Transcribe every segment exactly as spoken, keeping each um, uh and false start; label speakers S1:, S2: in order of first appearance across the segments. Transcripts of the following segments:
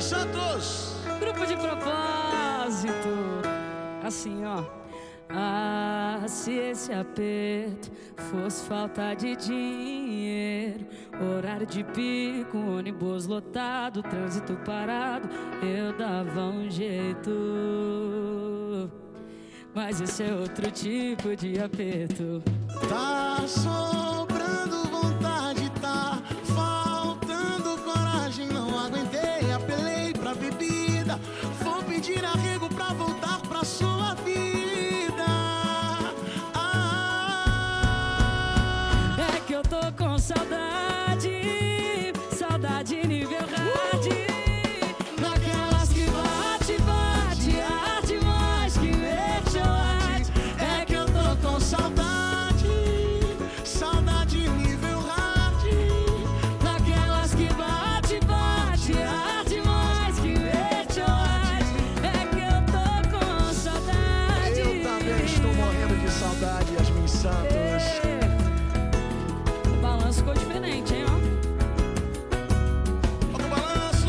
S1: Santos.
S2: Grupo de propósito. Assim, ó. Ah, se esse aperto fosse falta de dinheiro, horário de pico, ônibus lotado, trânsito parado, eu dava um jeito. Mas esse é outro tipo de aperto.
S1: Tá sobrando vontade, tá faltando coragem. Não aguentei, apelei pra bebida. Vou pedir arrego pra voltar pra sua vida.
S2: Ah, é que eu tô com saudade, saudade nível hard. Naquelas que bate, bate, arde mais que merchandise.
S1: É que eu tô com saudade, saudade nível hard.
S2: Naquelas que bate, bate, arde mais que merchandise. É que eu tô com saudade.
S1: Eu também estou morrendo de saudade, Yasmin Santos.
S2: O balanço ficou diferente, hein, ó.
S1: Olha o balanço.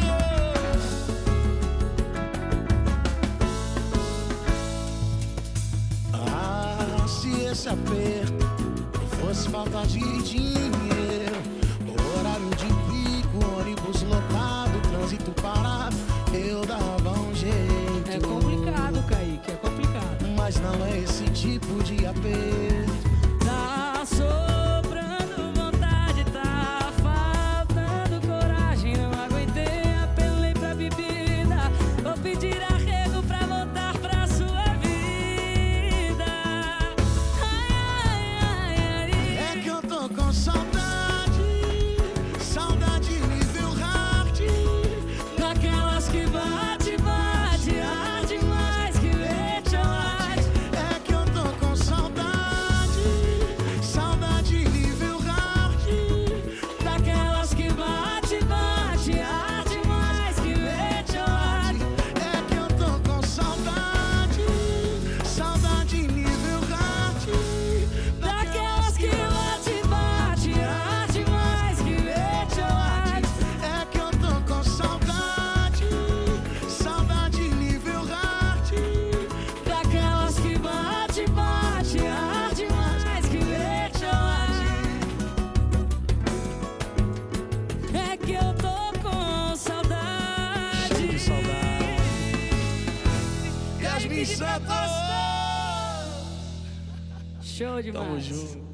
S1: Ah, se esse aperto fosse falta de dinheiro, horário de pico, ônibus lotado, trânsito parado, eu dava um jeito.
S2: É complicado, Kaique, é complicado.
S1: Mas não é esse tipo de aperto.
S2: Tá sobrando vontade, tá faltando coragem. Não aguentei, apelei pra bebida. Vou pedir arrego pra voltar pra sua vida. Ai, ai, ai, ai.
S1: É que eu tô com saudade, saudade nível hard.
S2: Daquelas que bate, bate, arde mais que merchandise.
S1: É que eu tô com saudade, saudade nível hard.
S2: Daquelas que bate, bate, arde mais que merchandise.
S1: É que eu tô com saudade, saudade nível hard.
S2: Daquelas que bate, bate, arde mais que merchandise.
S1: É que eu tô com saudade, saudade nível hard.
S2: Daquelas que bate, bate, arde mais que merchandise. É que eu tô com saudade.
S1: Cheio de saudade. Yasmin Santos.
S2: Show demais.
S1: Tamo junto.